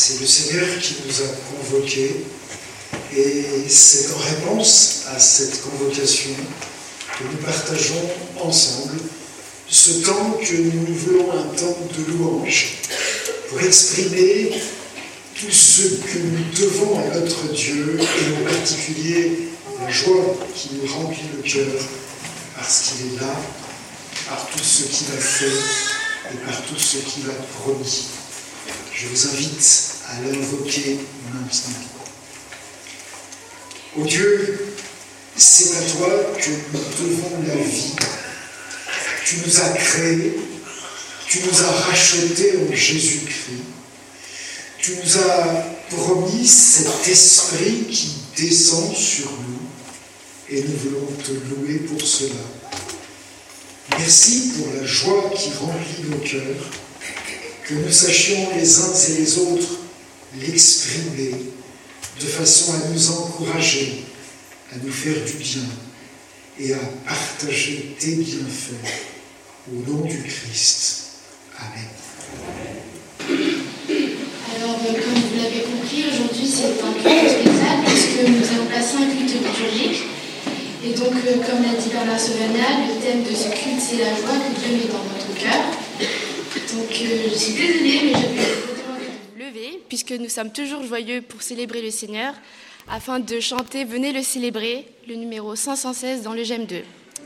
C'est le Seigneur qui nous a convoqués et c'est en réponse à cette convocation que nous partageons ensemble ce temps que nous voulons un temps de louange pour exprimer tout ce que nous devons à notre Dieu et en particulier la joie qui nous remplit le cœur parce qu'il est là, par tout ce qu'il a fait et par tout ce qu'il a promis. Je vous invite à l'invoquer maintenant. Ô Dieu, c'est à toi que nous devons la vie. Tu nous as créés, tu nous as rachetés en Jésus-Christ. Tu nous as promis cet esprit qui descend sur nous et nous voulons te louer pour cela. Merci pour la joie qui remplit nos cœurs, que nous sachions les uns et les autres l'exprimer de façon à nous encourager, à nous faire du bien et à partager tes bienfaits au nom du Christ. Amen. Alors, comme vous l'avez compris, aujourd'hui c'est un culte spécial puisque nous allons passer un culte liturgique. Et donc, comme l'a dit Bernard Sauvagnat, le thème de ce culte, c'est la joie que Dieu met dans notre cœur. Donc, je suis désolée, mais je vais vous demander de vous lever, puisque nous sommes toujours joyeux pour célébrer le Seigneur, afin de chanter « Venez le célébrer », le numéro 516 dans le GEM 2.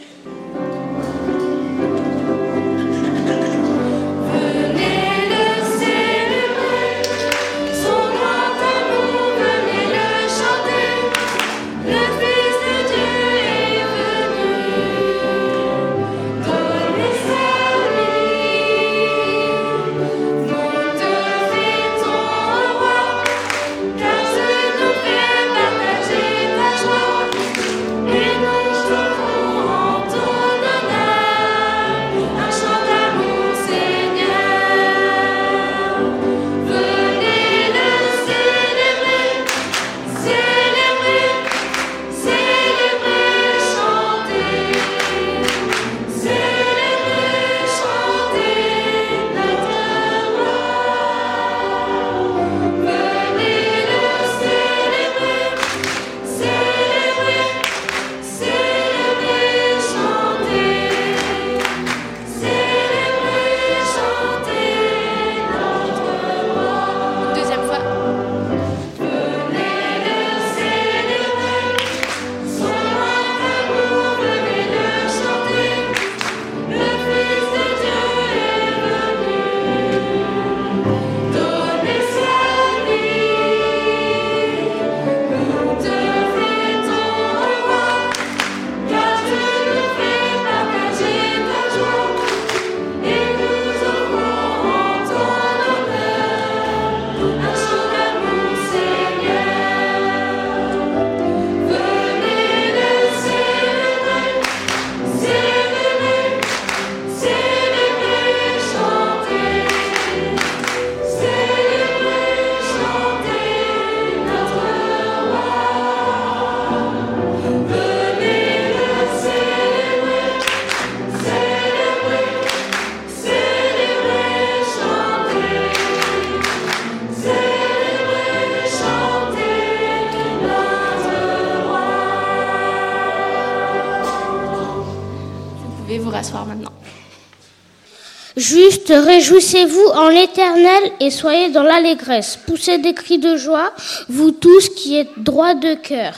Juste, réjouissez-vous en l'Éternel et soyez dans l'allégresse. Poussez des cris de joie, vous tous qui êtes droits de cœur.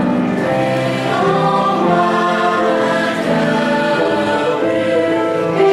Oh,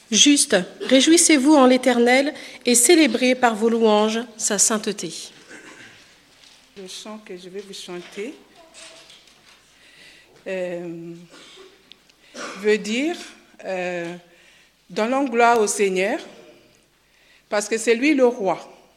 Juste, réjouissez-vous en l'Éternel et célébrez par vos louanges sa sainteté. Le chant que je vais vous chanter veut dire donnons gloire au Seigneur parce que c'est lui le roi.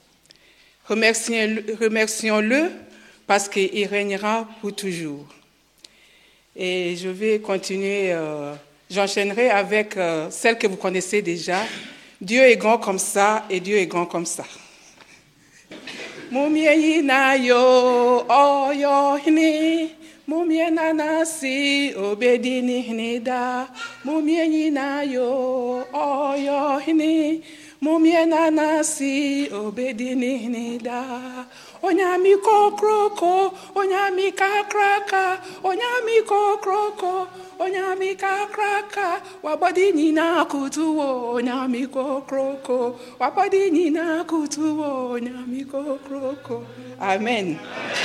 Remercions-le parce qu'il régnera pour toujours. Et je vais continuer, j'enchaînerai avec celle que vous connaissez déjà. Dieu est grand comme ça et Dieu est grand comme ça. Mumiena yo oyo hini mumiena nasi obedini hinida mumiena yo oyo hini mumiena nasi obedini hinida onyami kokroko onyami kakraka onyami kokroko onyami kakraka wabodini na kutuwo onyami kokroko wabodini na kutuwo onyami kokroko. Amen.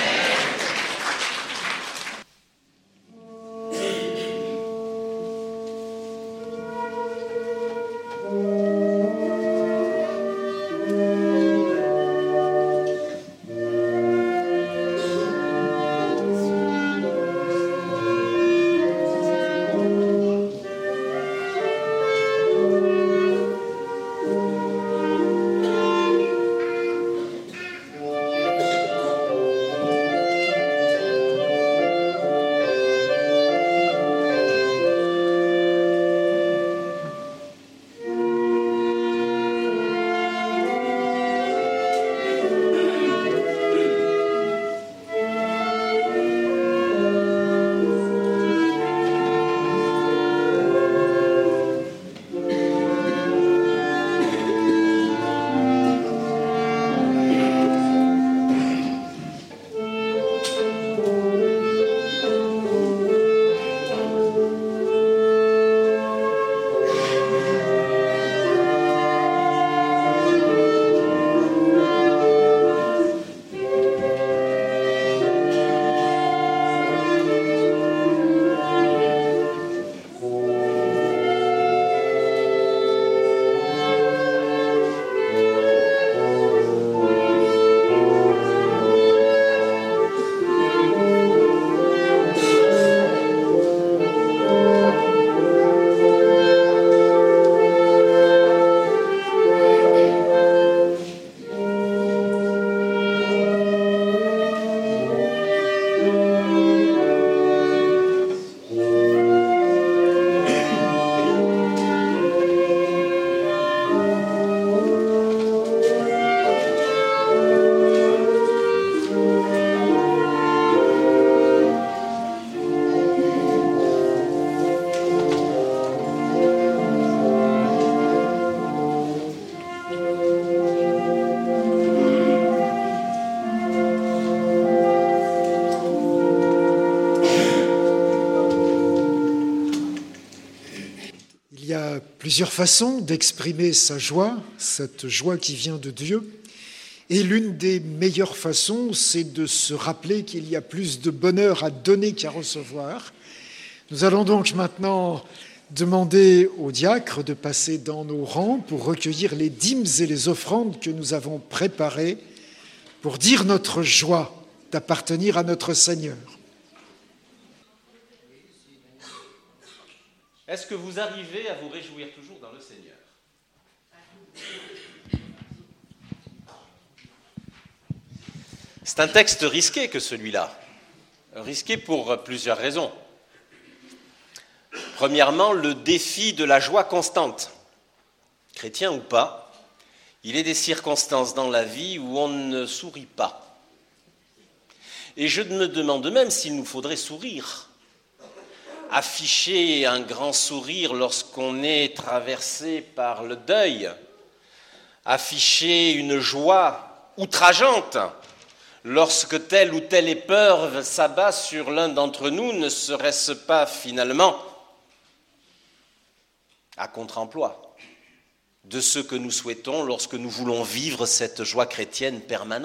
Plusieurs façons d'exprimer sa joie, cette joie qui vient de Dieu. Et l'une des meilleures façons, c'est de se rappeler qu'il y a plus de bonheur à donner qu'à recevoir. Nous allons donc maintenant demander aux diacres de passer dans nos rangs pour recueillir les dîmes et les offrandes que nous avons préparées pour dire notre joie d'appartenir à notre Seigneur. Est-ce que vous arrivez à vous réjouir toujours dans le Seigneur ? C'est un texte risqué que celui-là. Risqué pour plusieurs raisons. Premièrement, le défi de la joie constante. Chrétien ou pas, il est des circonstances dans la vie où on ne sourit pas. Et je me demande même s'il nous faudrait sourire. Afficher un grand sourire lorsqu'on est traversé par le deuil, afficher une joie outrageante lorsque telle ou telle épreuve s'abat sur l'un d'entre nous, ne serait-ce pas finalement à contre-emploi de ce que nous souhaitons lorsque nous voulons vivre cette joie chrétienne permanente ?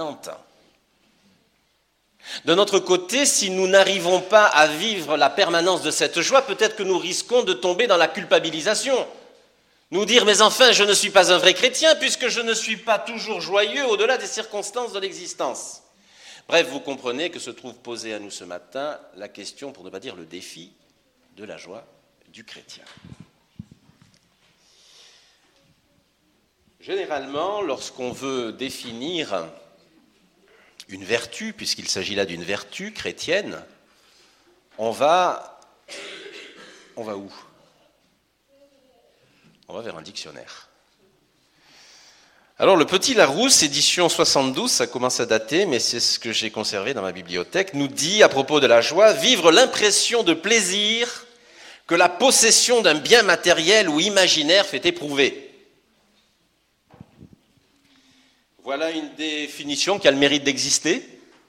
De notre côté, si nous n'arrivons pas à vivre la permanence de cette joie, peut-être que nous risquons de tomber dans la culpabilisation. nous dire « Mais enfin, je ne suis pas un vrai chrétien puisque je ne suis pas toujours joyeux au-delà des circonstances de l'existence. » Bref, vous comprenez que se trouve posée à nous ce matin la question, pour ne pas dire le défi, de la joie du chrétien. Généralement, lorsqu'on veut définir une vertu, puisqu'il s'agit là d'une vertu chrétienne, on va où ? On va vers un dictionnaire. Alors le Petit Larousse, édition 72, ça commence à dater, mais c'est ce que j'ai conservé dans ma bibliothèque, nous dit à propos de la joie, vivre l'impression de plaisir que la possession d'un bien matériel ou imaginaire fait éprouver. Voilà une définition qui a le mérite d'exister.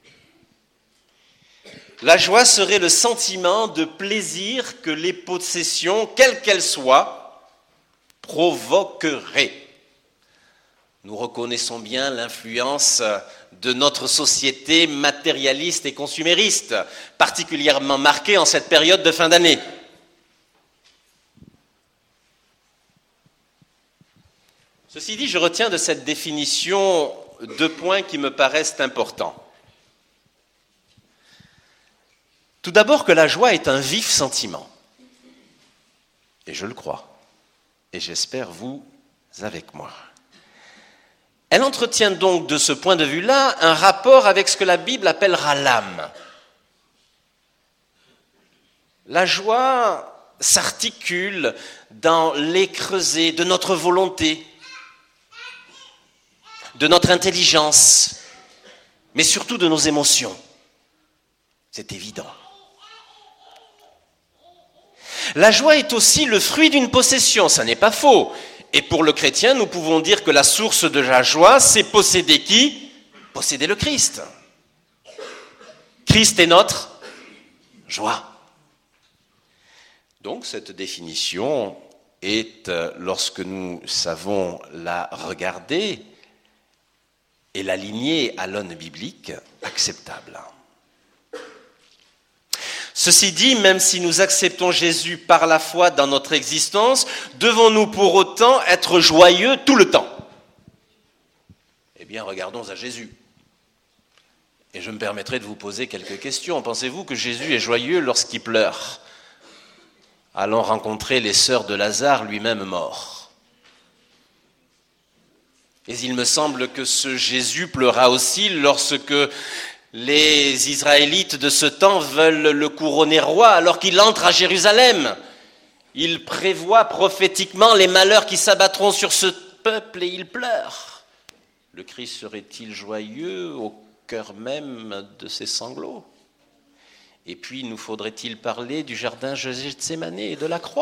La joie serait le sentiment de plaisir que les possessions, quelles qu'elles soient, provoqueraient. Nous reconnaissons bien l'influence de notre société matérialiste et consumériste, particulièrement marquée en cette période de fin d'année. Ceci dit, je retiens de cette définition 2 points qui me paraissent importants. Tout d'abord que la joie est un vif sentiment. Et je le crois. Et j'espère vous avec moi. Elle entretient donc de ce point de vue-là un rapport avec ce que la Bible appellera l'âme. La joie s'articule dans les creusets de notre volonté, de notre intelligence, mais surtout de nos émotions. C'est évident. La joie est aussi le fruit d'une possession, ça n'est pas faux. Et pour le chrétien, nous pouvons dire que la source de la joie, c'est posséder qui ? Posséder le Christ. Christ est notre joie. Donc cette définition est, lorsque nous savons la regarder et l'aligner à l'aune biblique, acceptable. Ceci dit, même si nous acceptons Jésus par la foi dans notre existence, devons-nous pour autant être joyeux tout le temps ? Eh bien, regardons à Jésus. Et je me permettrai de vous poser quelques questions. Pensez-vous que Jésus est joyeux lorsqu'il pleure ? Allons rencontrer les sœurs de Lazare, lui-même mort. Et il me semble que ce Jésus pleura aussi lorsque les Israélites de ce temps veulent le couronner roi alors qu'il entre à Jérusalem. Il prévoit prophétiquement les malheurs qui s'abattront sur ce peuple et il pleure. Le Christ serait-il joyeux au cœur même de ses sanglots ? Et puis nous faudrait-il parler du jardin Gethsémane et de la croix ?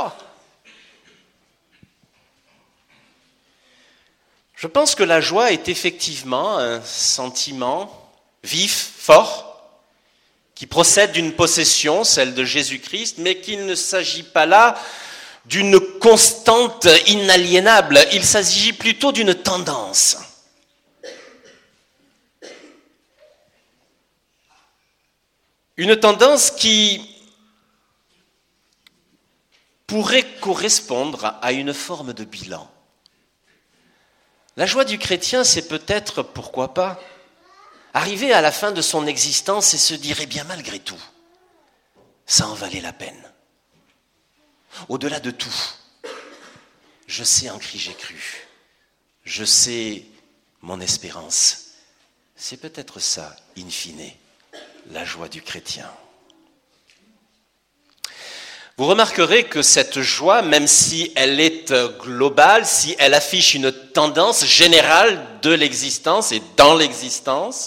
Je pense que la joie est effectivement un sentiment vif, fort, qui procède d'une possession, celle de Jésus-Christ, mais qu'il ne s'agit pas là d'une constante inaliénable, il s'agit plutôt d'une tendance. Une tendance qui pourrait correspondre à une forme de bilan. La joie du chrétien, c'est peut-être, pourquoi pas, arriver à la fin de son existence et se dire, eh bien malgré tout, ça en valait la peine. Au-delà de tout, je sais en qui j'ai cru, je sais mon espérance. C'est peut-être ça, in fine, la joie du chrétien. Vous remarquerez que cette joie, même si elle est globale, si elle affiche une tendance générale de l'existence et dans l'existence,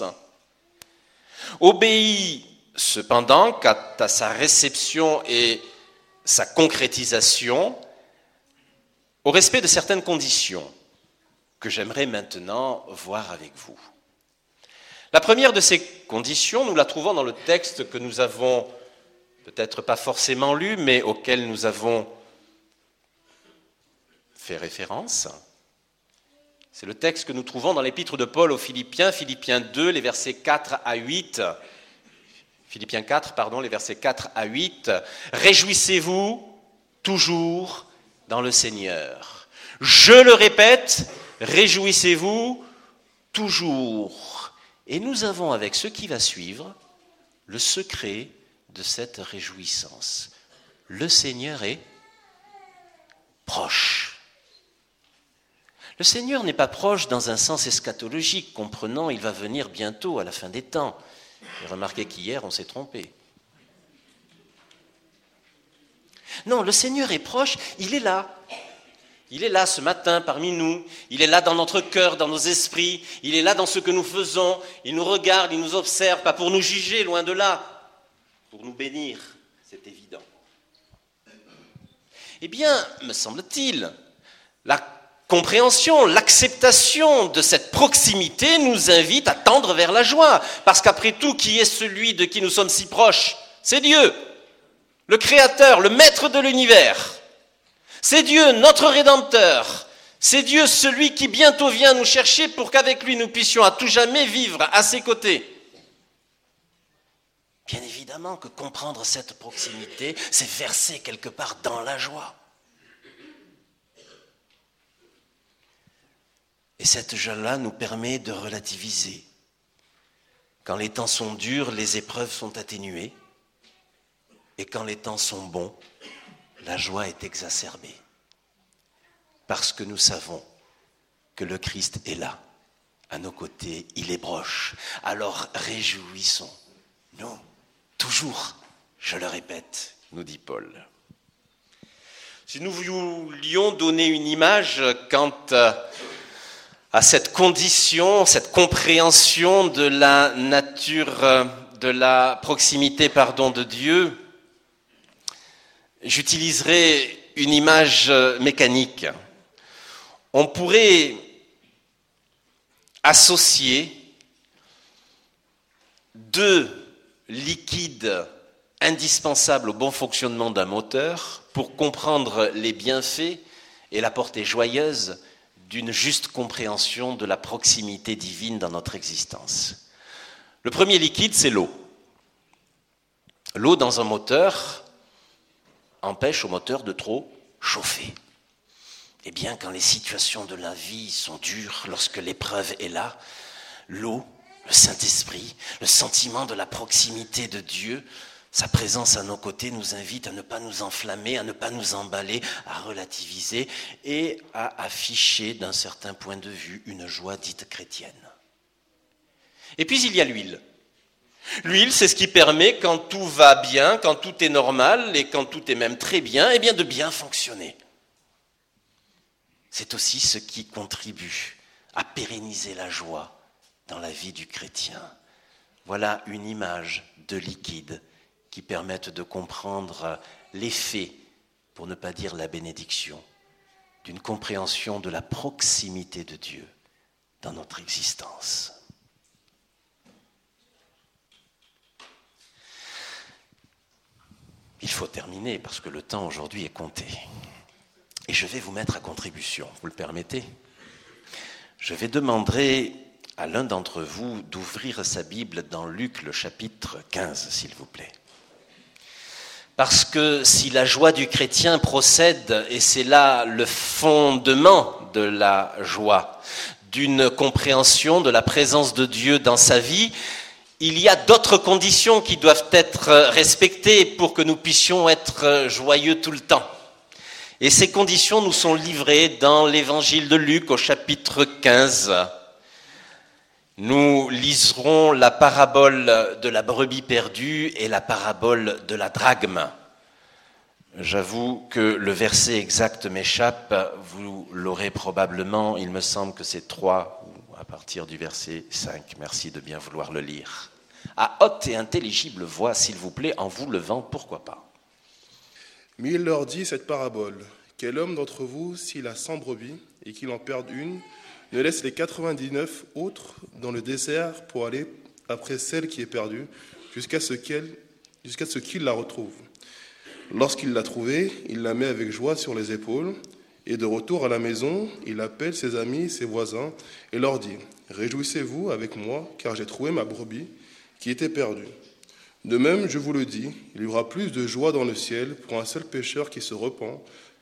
obéit cependant quant à sa réception et sa concrétisation au respect de certaines conditions que j'aimerais maintenant voir avec vous. La première de ces conditions, nous la trouvons dans le texte que nous avons peut-être pas forcément lu, mais auquel nous avons fait référence. C'est le texte que nous trouvons dans l'épître de Paul aux Philippiens, Philippiens 2, les versets 4 à 8. Philippiens 4, les versets 4 à 8. « Réjouissez-vous toujours dans le Seigneur. Je le répète, réjouissez-vous toujours. Et nous avons avec ce qui va suivre le secret de cette réjouissance. Le Seigneur est proche. Le Seigneur n'est pas proche dans un sens eschatologique, comprenant il va venir bientôt à la fin des temps. Et remarquez qu'hier on s'est trompé. Non, le Seigneur est proche, il est là. Il est là ce matin parmi nous, il est là dans notre cœur, dans nos esprits, il est là dans ce que nous faisons, il nous regarde, il nous observe, pas pour nous juger, loin de là, pour nous bénir, c'est évident. Eh bien, me semble-t-il, la compréhension, l'acceptation de cette proximité nous invite à tendre vers la joie, parce qu'après tout, qui est celui de qui nous sommes si proches ? C'est Dieu, le Créateur, le Maître de l'univers. C'est Dieu, notre Rédempteur. C'est Dieu, celui qui bientôt vient nous chercher pour qu'avec lui nous puissions à tout jamais vivre à ses côtés. Bien évidemment que comprendre cette proximité, c'est verser quelque part dans la joie. Et cette joie-là nous permet de relativiser. Quand les temps sont durs, les épreuves sont atténuées. Et quand les temps sont bons, la joie est exacerbée. Parce que nous savons que le Christ est là, à nos côtés, il est proche. Alors réjouissons-nous, toujours, je le répète, nous dit Paul. Si nous voulions donner une image quant à cette condition, cette compréhension de la nature, de la proximité, de Dieu, j'utiliserai une image mécanique. On pourrait associer deux liquides indispensables au bon fonctionnement d'un moteur pour comprendre les bienfaits et la portée joyeuse d'une juste compréhension de la proximité divine dans notre existence. Le premier liquide, c'est l'eau. L'eau dans un moteur empêche au moteur de trop chauffer. Eh bien, quand les situations de la vie sont dures, lorsque l'épreuve est là, l'eau, le Saint-Esprit, le sentiment de la proximité de Dieu, sa présence à nos côtés nous invite à ne pas nous enflammer, à ne pas nous emballer, à relativiser et à afficher d'un certain point de vue une joie dite chrétienne. Et puis il y a l'huile. L'huile, c'est ce qui permet, quand tout va bien, quand tout est normal et quand tout est même très bien, eh bien de bien fonctionner. C'est aussi ce qui contribue à pérenniser la joie dans la vie du chrétien. Voilà une image de liquide qui permettent de comprendre l'effet, pour ne pas dire la bénédiction, d'une compréhension de la proximité de Dieu dans notre existence. Il faut terminer parce que le temps aujourd'hui est compté. Et je vais vous mettre à contribution, vous le permettez ? Je vais demander à l'un d'entre vous d'ouvrir sa Bible dans Luc, le chapitre 15, s'il vous plaît. Parce que si la joie du chrétien procède, et c'est là le fondement de la joie, d'une compréhension de la présence de Dieu dans sa vie, il y a d'autres conditions qui doivent être respectées pour que nous puissions être joyeux tout le temps. Et ces conditions nous sont livrées dans l'évangile de Luc au chapitre 15. Nous liserons la parabole de la brebis perdue et la parabole de la drachme. J'avoue que le verset exact m'échappe, vous l'aurez probablement, il me semble que c'est 3 ou à partir du verset 5. Merci de bien vouloir le lire. À haute et intelligible voix, s'il vous plaît, en vous levant, pourquoi pas. Mais il leur dit cette parabole. Quel homme d'entre vous, s'il a 100 brebis et qu'il en perde une, ne laisse les 99 autres dans le désert pour aller après celle qui est perdue, jusqu'à ce qu'il la retrouve. Lorsqu'il l'a trouvée, il la met avec joie sur les épaules, et de retour à la maison, il appelle ses amis, ses voisins, et leur dit « Réjouissez-vous avec moi, car j'ai trouvé ma brebis qui était perdue. » De même, je vous le dis, il y aura plus de joie dans le ciel pour un seul pécheur qui se repent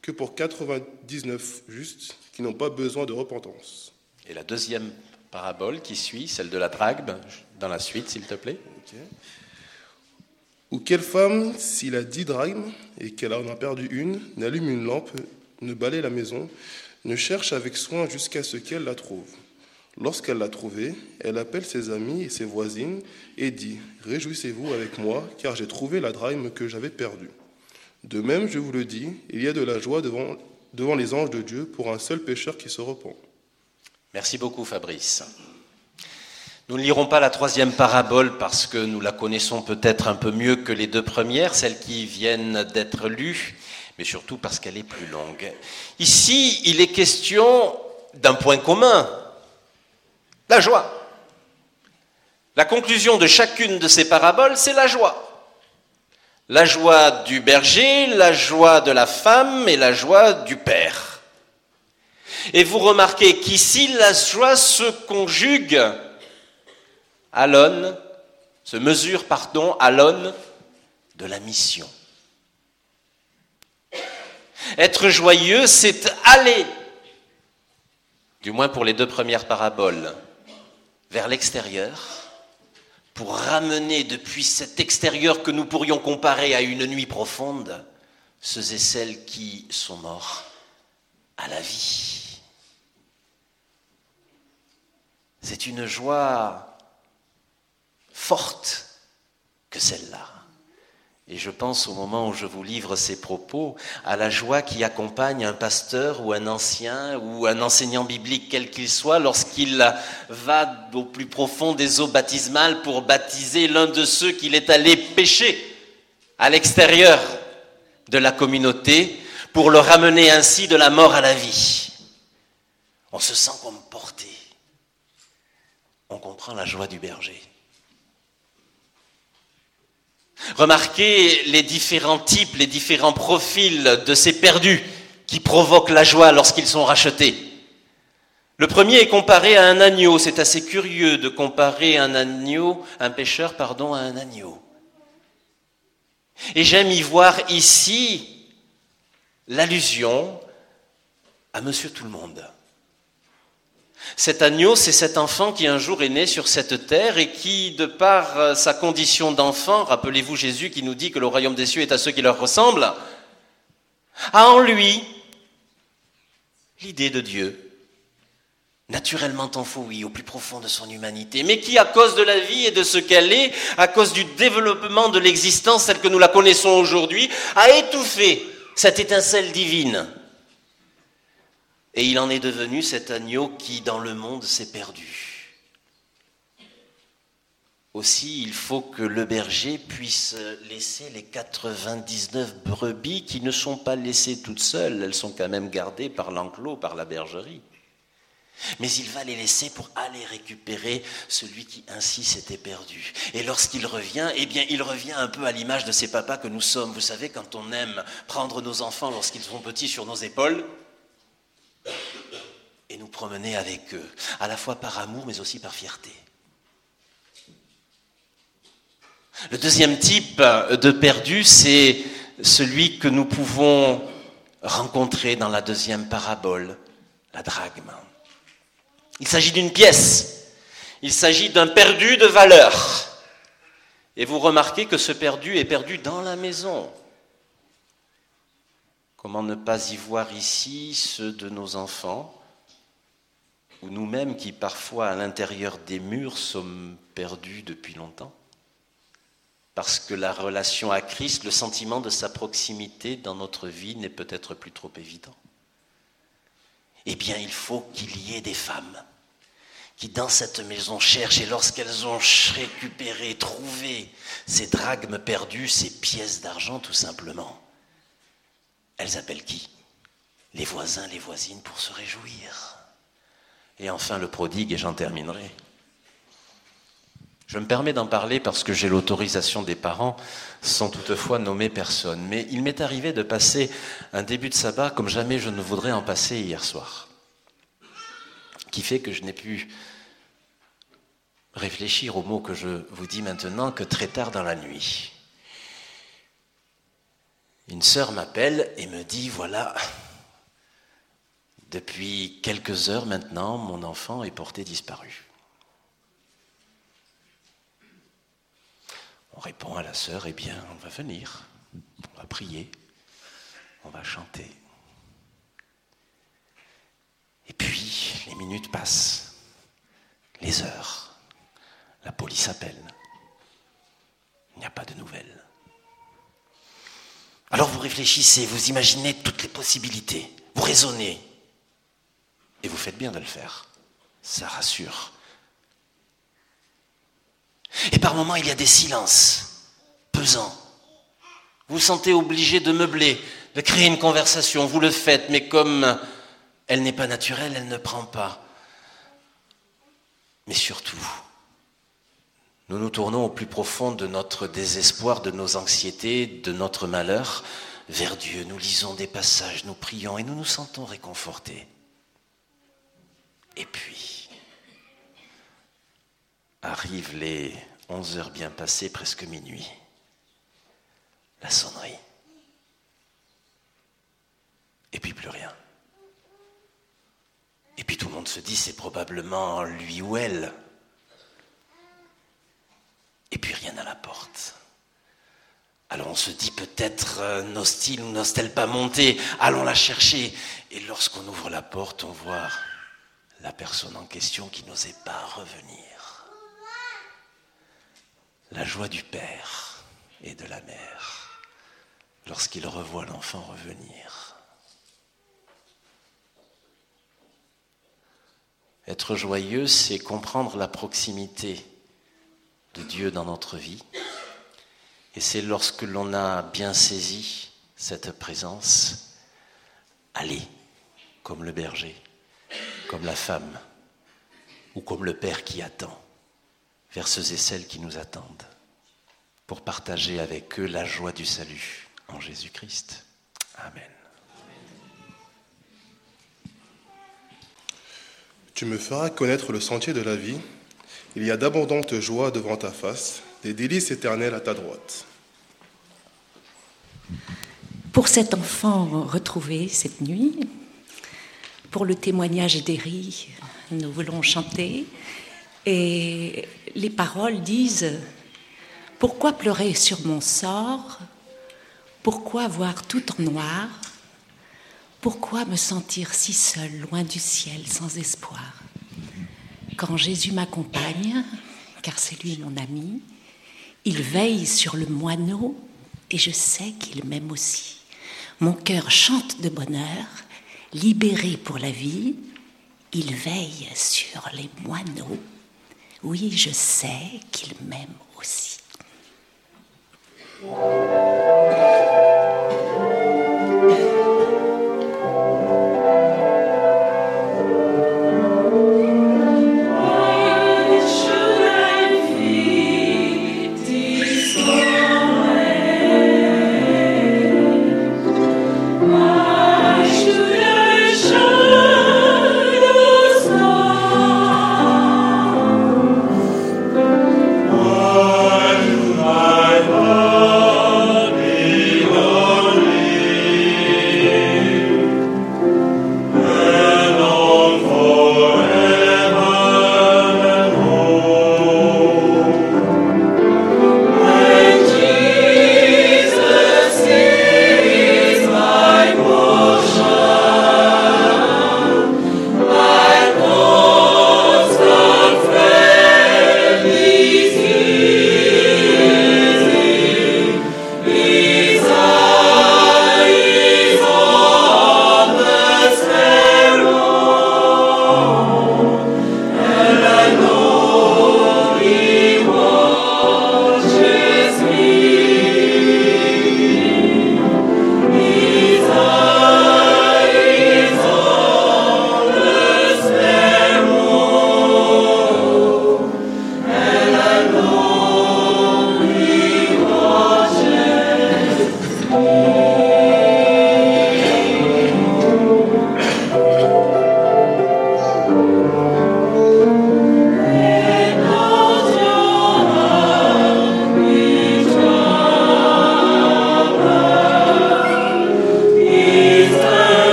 que pour 99 justes qui n'ont pas besoin de repentance. Et la deuxième parabole qui suit, celle de la drachme, dans la suite, s'il te plaît. Okay. Ou quelle femme, s'il a 10 drachmes et qu'elle en a perdu une, n'allume une lampe, ne balaye la maison, ne cherche avec soin jusqu'à ce qu'elle la trouve. Lorsqu'elle l'a trouvée, elle appelle ses amis et ses voisines et dit « Réjouissez-vous avec moi, car j'ai trouvé la drachme que j'avais perdue. » De même, je vous le dis, il y a de la joie devant les anges de Dieu pour un seul pécheur qui se repent. Merci beaucoup, Fabrice. Nous ne lirons pas la troisième parabole parce que nous la connaissons peut-être un peu mieux que les deux premières, celles qui viennent d'être lues, mais surtout parce qu'elle est plus longue. Ici, il est question d'un point commun, la joie. La conclusion de chacune de ces paraboles, c'est la joie. La joie du berger, la joie de la femme et la joie du père. Et vous remarquez qu'ici, la joie se conjugue à l'aune, se mesure, à l'aune de la mission. Être joyeux, c'est aller, du moins pour les deux premières paraboles, vers l'extérieur, pour ramener depuis cet extérieur que nous pourrions comparer à une nuit profonde, ceux et celles qui sont morts à la vie. C'est une joie forte que celle-là. Et je pense, au moment où je vous livre ces propos, à la joie qui accompagne un pasteur ou un ancien ou un enseignant biblique quel qu'il soit lorsqu'il va au plus profond des eaux baptismales pour baptiser l'un de ceux qu'il est allé pêcher à l'extérieur de la communauté pour le ramener ainsi de la mort à la vie. On se sent comme porté. On comprend la joie du berger. Remarquez les différents types, les différents profils de ces perdus qui provoquent la joie lorsqu'ils sont rachetés. Le premier est comparé à un agneau. C'est assez curieux de comparer un pêcheur, à un agneau. Et j'aime y voir ici l'allusion à Monsieur Tout-le-Monde. Cet agneau, c'est cet enfant qui un jour est né sur cette terre et qui, de par sa condition d'enfant, rappelez-vous Jésus qui nous dit que le royaume des cieux est à ceux qui leur ressemblent, a en lui l'idée de Dieu, naturellement enfoui au plus profond de son humanité, mais qui, à cause de la vie et de ce qu'elle est, à cause du développement de l'existence telle que nous la connaissons aujourd'hui, a étouffé cette étincelle divine. Et il en est devenu cet agneau qui, dans le monde, s'est perdu. Aussi, il faut que le berger puisse laisser les 99 brebis qui ne sont pas laissées toutes seules, elles sont quand même gardées par l'enclos, par la bergerie. Mais il va les laisser pour aller récupérer celui qui ainsi s'était perdu. Et lorsqu'il revient, il revient un peu à l'image de ces papas que nous sommes. Vous savez, quand on aime prendre nos enfants lorsqu'ils sont petits sur nos épaules, et nous promener avec eux, à la fois par amour mais aussi par fierté. Le deuxième type de perdu, c'est celui que nous pouvons rencontrer dans la deuxième parabole, la drachme. Il s'agit d'une pièce, il s'agit d'un perdu de valeur. Et vous remarquez que ce perdu est perdu dans la maison. Comment ne pas y voir ici ceux de nos enfants, ou nous-mêmes qui parfois à l'intérieur des murs sommes perdus depuis longtemps, parce que la relation à Christ, le sentiment de sa proximité dans notre vie n'est peut-être plus trop évident. Eh bien, il faut qu'il y ait des femmes qui dans cette maison cherchent, et lorsqu'elles ont récupéré, trouvé ces drachmes perdus, ces pièces d'argent tout simplement, elles appellent qui? Les voisins, les voisines pour se réjouir. Et enfin le prodigue, et j'en terminerai. Je me permets d'en parler parce que j'ai l'autorisation des parents, sans toutefois nommer personne. Mais il m'est arrivé de passer un début de sabbat comme jamais je ne voudrais en passer hier soir. Qui fait que je n'ai pu réfléchir aux mots que je vous dis maintenant que très tard dans la nuit. Une sœur m'appelle et me dit, voilà, depuis quelques heures maintenant, mon enfant est porté disparu. On répond à la sœur, eh bien, on va venir, on va prier, on va chanter. Et puis, les minutes passent, les heures, la police appelle, il n'y a pas de nouvelles. Alors vous réfléchissez, vous imaginez toutes les possibilités, vous raisonnez, et vous faites bien de le faire, ça rassure. Et par moments, il y a des silences pesants. Vous vous sentez obligé de meubler, de créer une conversation. Vous le faites, mais comme elle n'est pas naturelle, elle ne prend pas. Mais surtout, nous nous tournons au plus profond de notre désespoir, de nos anxiétés, de notre malheur, vers Dieu. Nous lisons des passages, nous prions et nous nous sentons réconfortés. Et puis, arrivent les 11 heures bien passées, presque minuit. La sonnerie. Et puis plus rien. Et puis tout le monde se dit, c'est probablement lui ou elle. Et puis rien à la porte. Alors on se dit peut-être, n'ose-t-il ou n'ose-t-elle pas monter? Allons la chercher. Et lorsqu'on ouvre la porte, on voit la personne en question qui n'osait pas revenir. La joie du père et de la mère lorsqu'il revoit l'enfant revenir. Être joyeux, c'est comprendre la proximité de Dieu dans notre vie. Et c'est lorsque l'on a bien saisi cette présence, aller comme le berger, comme la femme ou comme le père qui attend, vers ceux et celles qui nous attendent, pour partager avec eux la joie du salut en Jésus-Christ. Amen. Tu me feras connaître le sentier de la vie. Il y a d'abondantes joies devant ta face, des délices éternelles à ta droite. Pour cet enfant retrouvé cette nuit, pour le témoignage d'Héry, nous voulons chanter. Et les paroles disent « Pourquoi pleurer sur mon sort? Pourquoi voir tout en noir? Pourquoi me sentir si seul, loin du ciel, sans espoir? Quand Jésus m'accompagne, car c'est lui mon ami, il veille sur le moineau et je sais qu'il m'aime aussi. Mon cœur chante de bonheur, libéré pour la vie, il veille sur les moineaux. Oui, je sais qu'il m'aime aussi.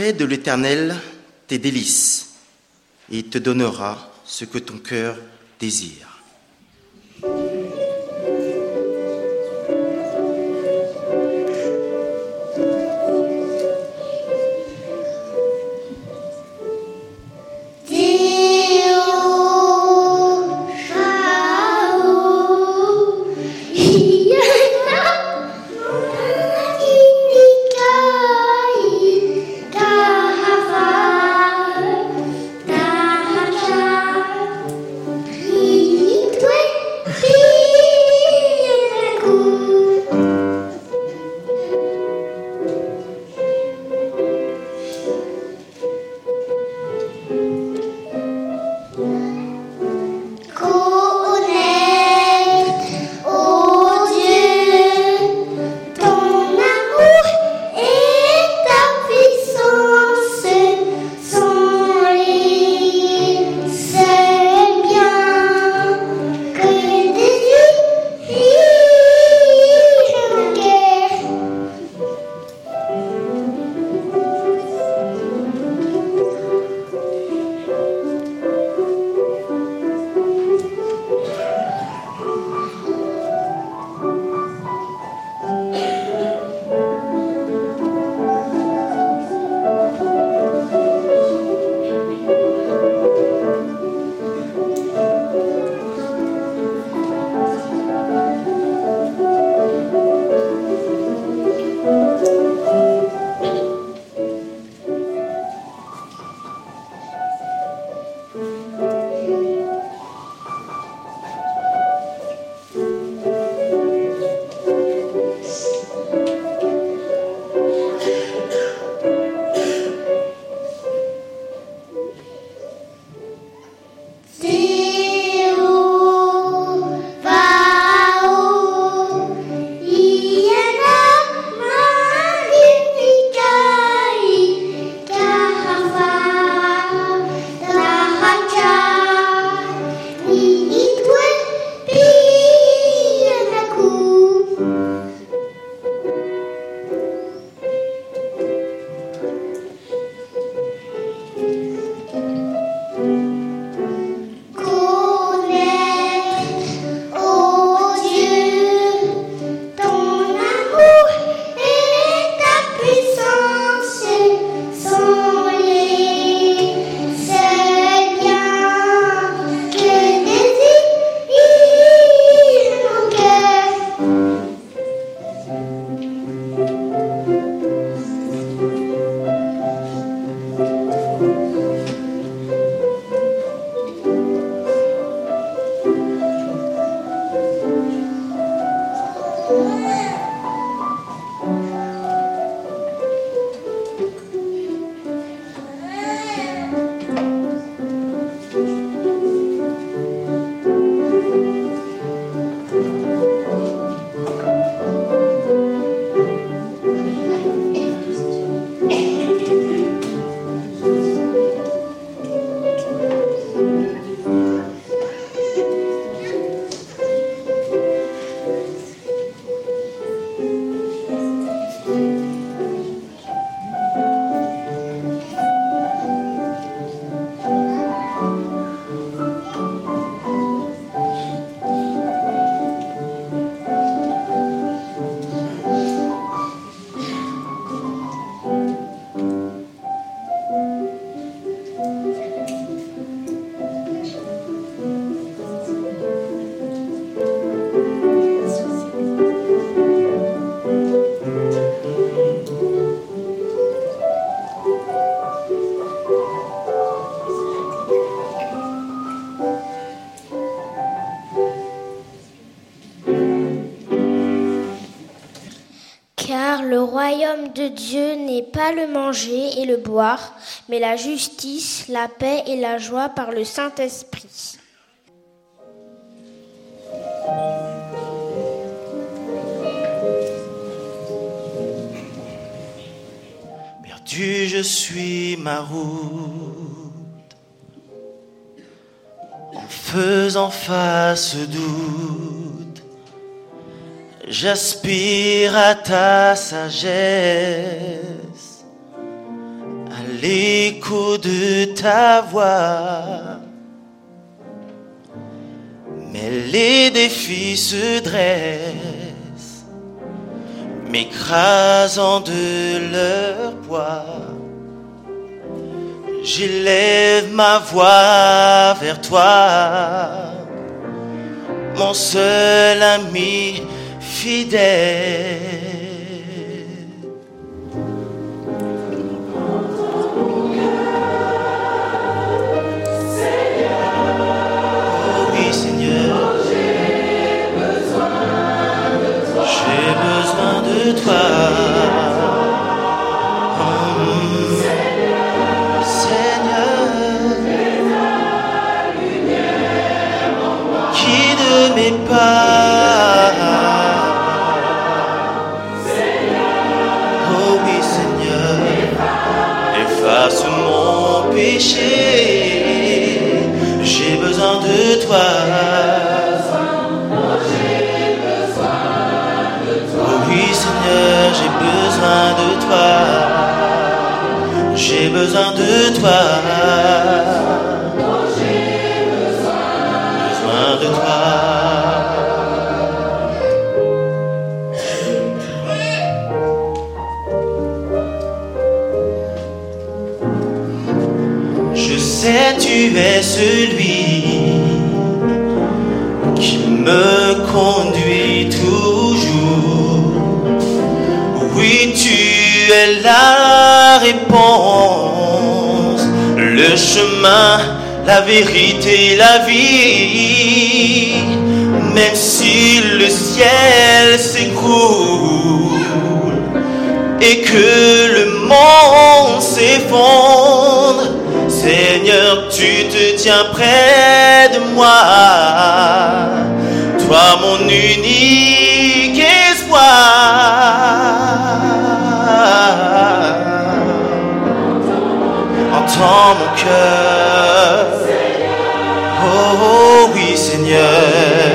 ferai de l'Éternel tes délices, et il te donnera ce que ton cœur désire. Car le royaume de Dieu n'est pas le manger et le boire, mais la justice, la paix et la joie par le Saint-Esprit. Perdu, je suis ma route, en faisant face au doute. J'aspire à ta sagesse, à l'écho de ta voix. Mais les défis se dressent, m'écrasant de leur poids. J'élève ma voix vers toi, mon seul ami fidèle. Oh oui, Seigneur, j'ai besoin de toi. Mes pas. Oh oui, Seigneur, efface mon péché. J'ai besoin de toi. Oh oui, Seigneur, j'ai besoin de toi. J'ai besoin de toi. De toi. Je sais, tu es celui qui me conduit toujours. Oui, tu es la réponse, le chemin, la vérité, la vie. Même si le ciel s'écroule et que le monde s'effondre, Seigneur, tu te tiens près de moi. Toi, mon unique espoir. Entends mon cœur. Oh oui, Seigneur,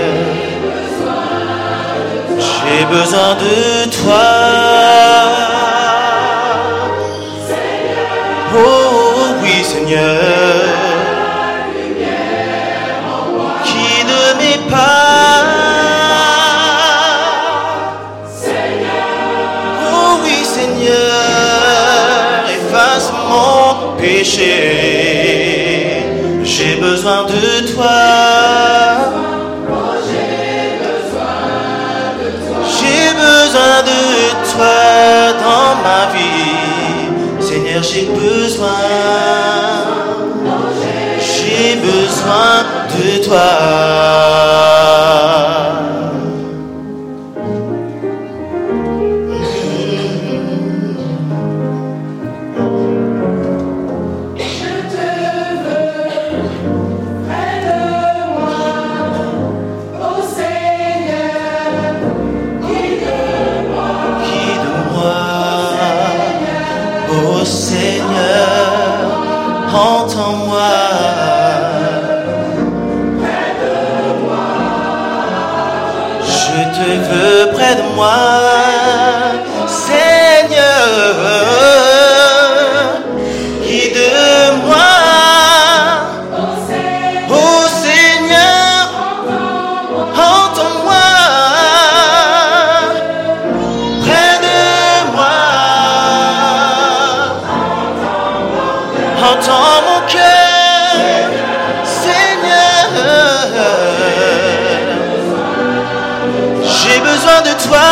j'ai besoin de toi. Oh oui, Seigneur, guide mes pas. Oh oui, Seigneur, efface mon péché. J'ai besoin de toi. J'ai besoin de toi dans ma vie. Seigneur, j'ai besoin. J'ai besoin de toi. Entends-moi, je te veux près de moi, Seigneur, guide-moi, oh Seigneur, entends-moi, près de moi, entends mon cœur, Seigneur, j'ai besoin de toi.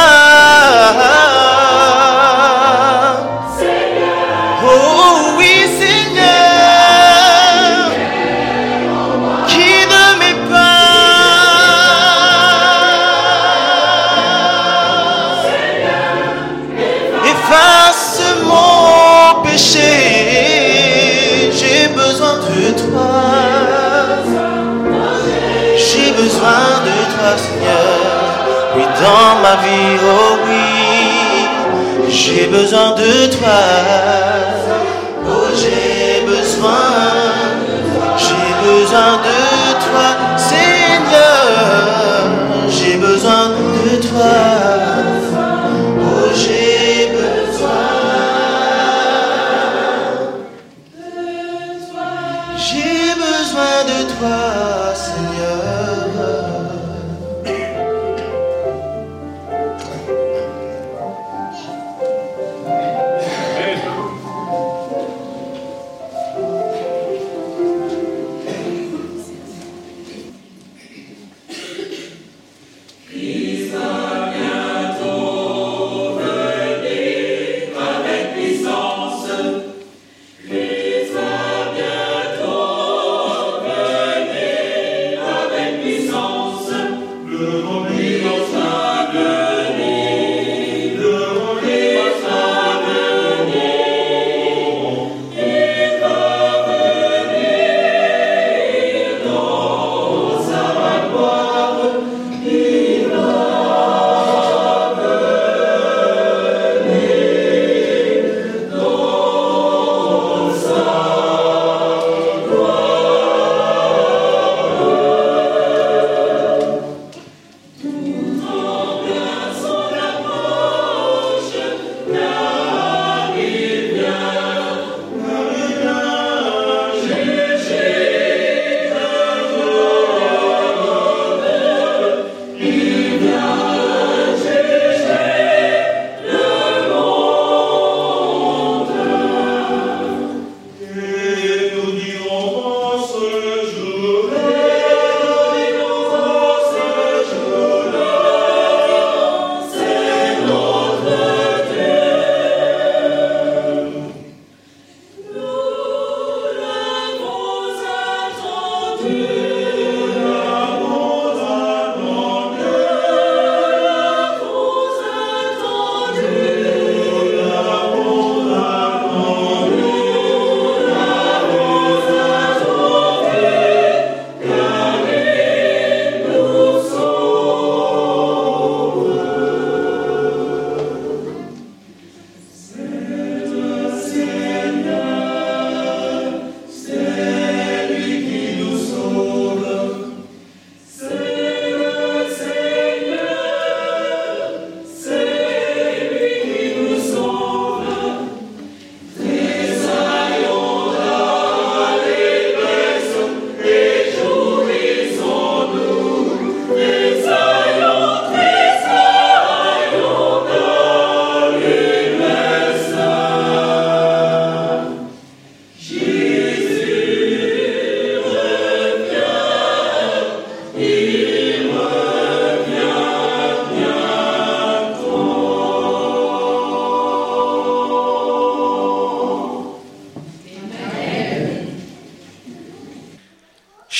Oh oui, Seigneur, guide mes pas, efface mon péché. J'ai besoin de toi. J'ai besoin de toi, Seigneur. Oui, dans ma vie, oh oui, j'ai besoin de toi. Oh, j'ai besoin de toi, Seigneur. J'ai besoin de toi. Oh, j'ai besoin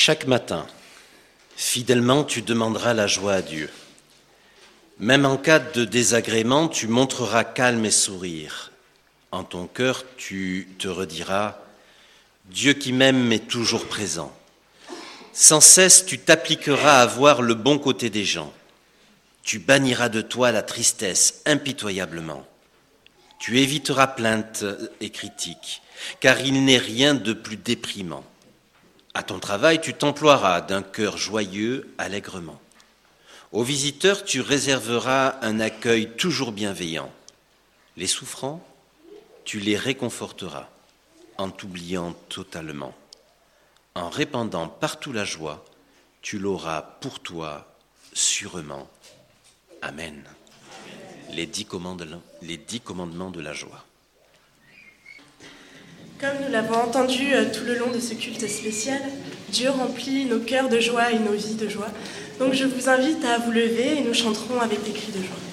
Chaque matin, fidèlement, tu demanderas la joie à Dieu. Même en cas de désagrément, tu montreras calme et sourire. En ton cœur, tu te rediras « Dieu qui m'aime est toujours présent ». Sans cesse, tu t'appliqueras à voir le bon côté des gens. Tu banniras de toi la tristesse impitoyablement. Tu éviteras plaintes et critiques, car il n'est rien de plus déprimant. À ton travail, tu t'emploieras d'un cœur joyeux allègrement. Aux visiteurs, tu réserveras un accueil toujours bienveillant. Les souffrants, tu les réconforteras en t'oubliant totalement. En répandant partout la joie, tu l'auras pour toi sûrement. Amen. Les 10 commandements de la joie. Comme nous l'avons entendu tout le long de ce culte spécial, Dieu remplit nos cœurs de joie et nos vies de joie. Donc je vous invite à vous lever et nous chanterons avec des cris de joie.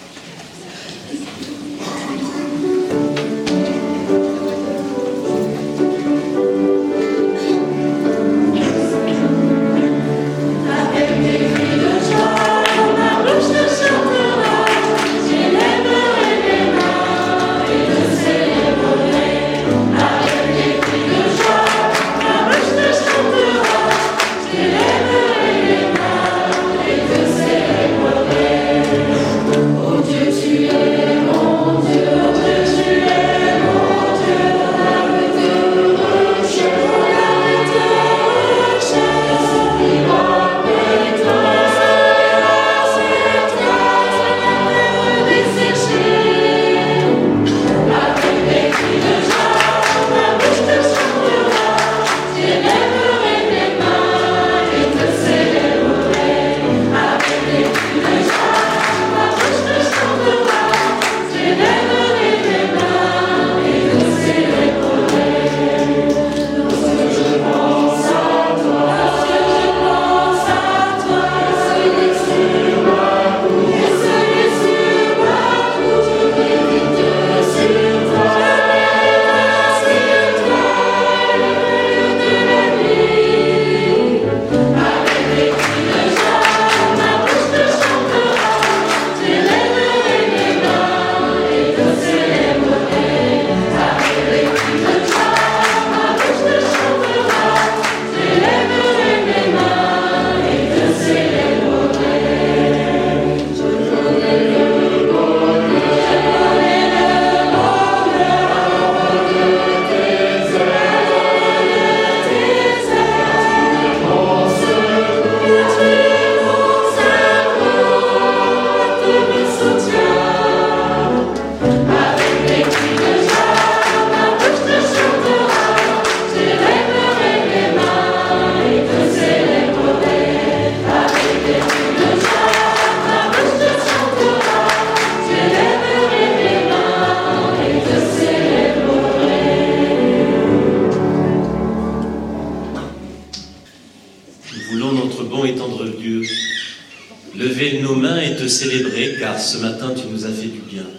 Célébrer, car ce matin tu nous as fait du bien.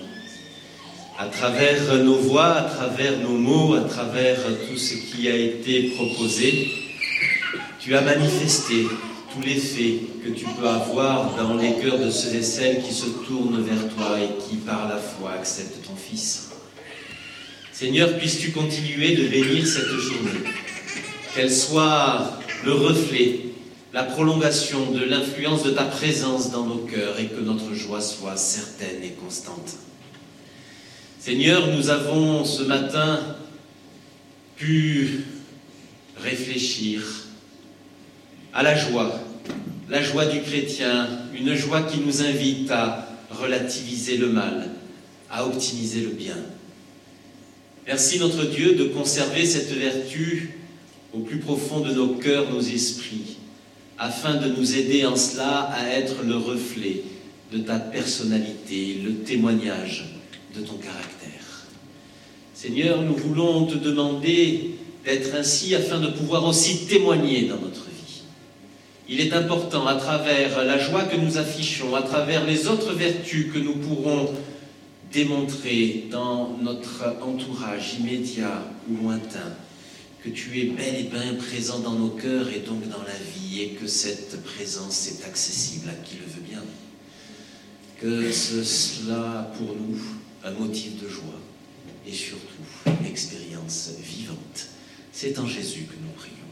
À travers nos voix, à travers nos mots, à travers tout ce qui a été proposé, tu as manifesté tous les faits que tu peux avoir dans les cœurs de ceux et celles qui se tournent vers toi et qui par la foi acceptent ton Fils. Seigneur, puisses-tu continuer de bénir cette journée, qu'elle soit le reflet, la prolongation de l'influence de ta présence dans nos cœurs et que notre joie soit certaine et constante. Seigneur, nous avons ce matin pu réfléchir à la joie du chrétien, une joie qui nous invite à relativiser le mal, à optimiser le bien. Merci notre Dieu de conserver cette vertu au plus profond de nos cœurs, nos esprits, afin de nous aider en cela à être le reflet de ta personnalité, le témoignage de ton caractère. Seigneur, nous voulons te demander d'être ainsi afin de pouvoir aussi témoigner dans notre vie. Il est important, à travers la joie que nous affichons, à travers les autres vertus que nous pourrons démontrer dans notre entourage immédiat ou lointain, que tu es bel et bien présent dans nos cœurs et donc dans la vie, et que cette présence est accessible à qui le veut bien. Que cela, pour nous, un motif de joie et surtout une expérience vivante. C'est en Jésus que nous prions.